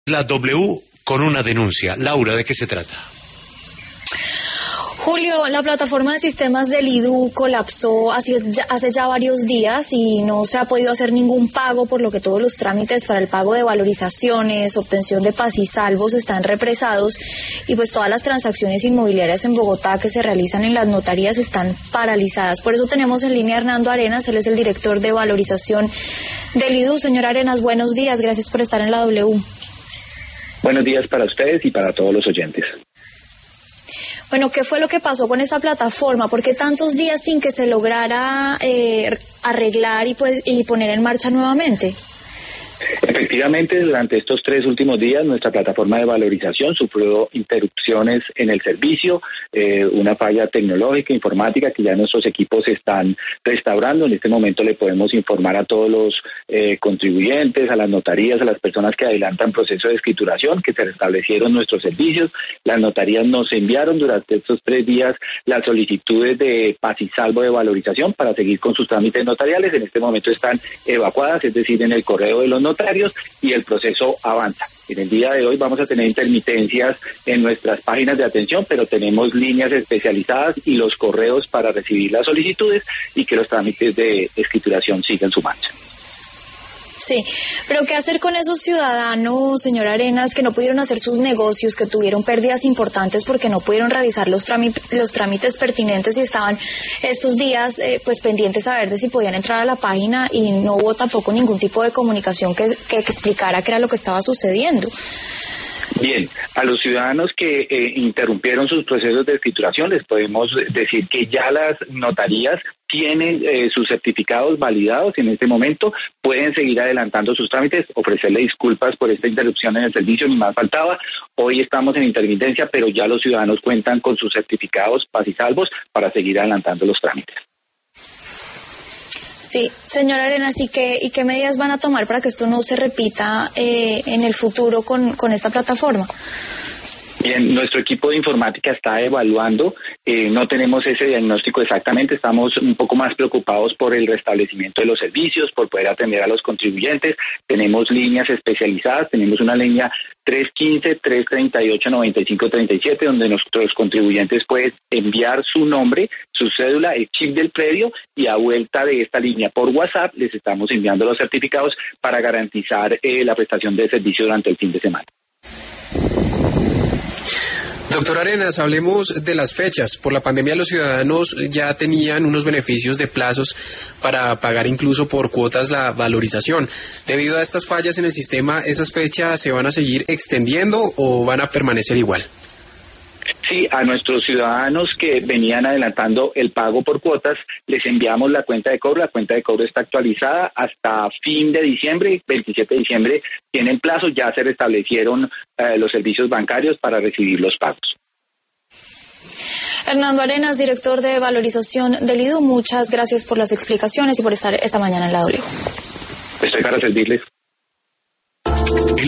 La W con una denuncia. Laura, ¿de qué se trata? Julio, la plataforma de sistemas del IDU colapsó hace ya varios días y no se ha podido hacer ningún pago, por lo que todos los trámites para el pago de valorizaciones, obtención de paz y salvos están represados y pues todas las transacciones inmobiliarias en Bogotá que se realizan en las notarías están paralizadas. Por eso tenemos en línea a Hernando Arenas, él es el director de valorización del IDU. Señor Arenas, buenos días, gracias por estar en la W. Buenos días para ustedes y para todos los oyentes. Bueno, ¿qué fue lo que pasó con esta plataforma? ¿Por qué tantos días sin que se lograra arreglar y poner en marcha nuevamente? Efectivamente, durante estos 3 últimos días, nuestra plataforma de valorización sufrió interrupciones en el servicio, una falla tecnológica, informática, que ya nuestros equipos están restaurando. En este momento le podemos informar a todos los contribuyentes, a las notarías, a las personas que adelantan proceso de escrituración, que se restablecieron nuestros servicios. Las notarías nos enviaron durante estos 3 días las solicitudes de paz y salvo de valorización para seguir con sus trámites notariales. En este momento están evacuadas, es decir, en el correo de los notarios, y el proceso avanza. En el día de hoy vamos a tener intermitencias en nuestras páginas de atención, pero tenemos líneas especializadas y los correos para recibir las solicitudes y que los trámites de escrituración sigan su marcha. Sí, pero ¿qué hacer con esos ciudadanos, señor Arenas, que no pudieron hacer sus negocios, que tuvieron pérdidas importantes porque no pudieron realizar los trámites pertinentes y estaban estos días pues pendientes a ver de si podían entrar a la página y no hubo tampoco ningún tipo de comunicación que explicara qué era lo que estaba sucediendo? Bien, a los ciudadanos que interrumpieron sus procesos de escrituración les podemos decir que ya las notarías tienen sus certificados validados en este momento, pueden seguir adelantando sus trámites, ofrecerle disculpas por esta interrupción en el servicio, ni más faltaba. Hoy estamos en intermitencia, pero ya los ciudadanos cuentan con sus certificados paz y salvos para seguir adelantando los trámites. Sí, señor Arenas, ¿y qué medidas van a tomar para que esto no se repita en el futuro con esta plataforma? Bien, nuestro equipo de informática está evaluando, no tenemos ese diagnóstico exactamente, estamos un poco más preocupados por el restablecimiento de los servicios, por poder atender a los contribuyentes. Tenemos líneas especializadas, tenemos una línea 315-338-9537, donde nuestros contribuyentes pueden enviar su nombre, su cédula, el chip del predio, y a vuelta de esta línea por WhatsApp les estamos enviando los certificados para garantizar la prestación de servicio durante el fin de semana. Doctor Arenas, hablemos de las fechas. Por la pandemia los ciudadanos ya tenían unos beneficios de plazos para pagar incluso por cuotas la valorización. Debido a estas fallas en el sistema, ¿esas fechas se van a seguir extendiendo o van a permanecer igual? Sí, a nuestros ciudadanos que venían adelantando el pago por cuotas, les enviamos la cuenta de cobro. La cuenta de cobro está actualizada hasta fin de diciembre, 27 de diciembre, tienen plazo, ya se restablecieron los servicios bancarios para recibir los pagos. Hernando Arenas, director de valorización del IDU, muchas gracias por las explicaciones y por estar esta mañana en la W. Estoy para servirles.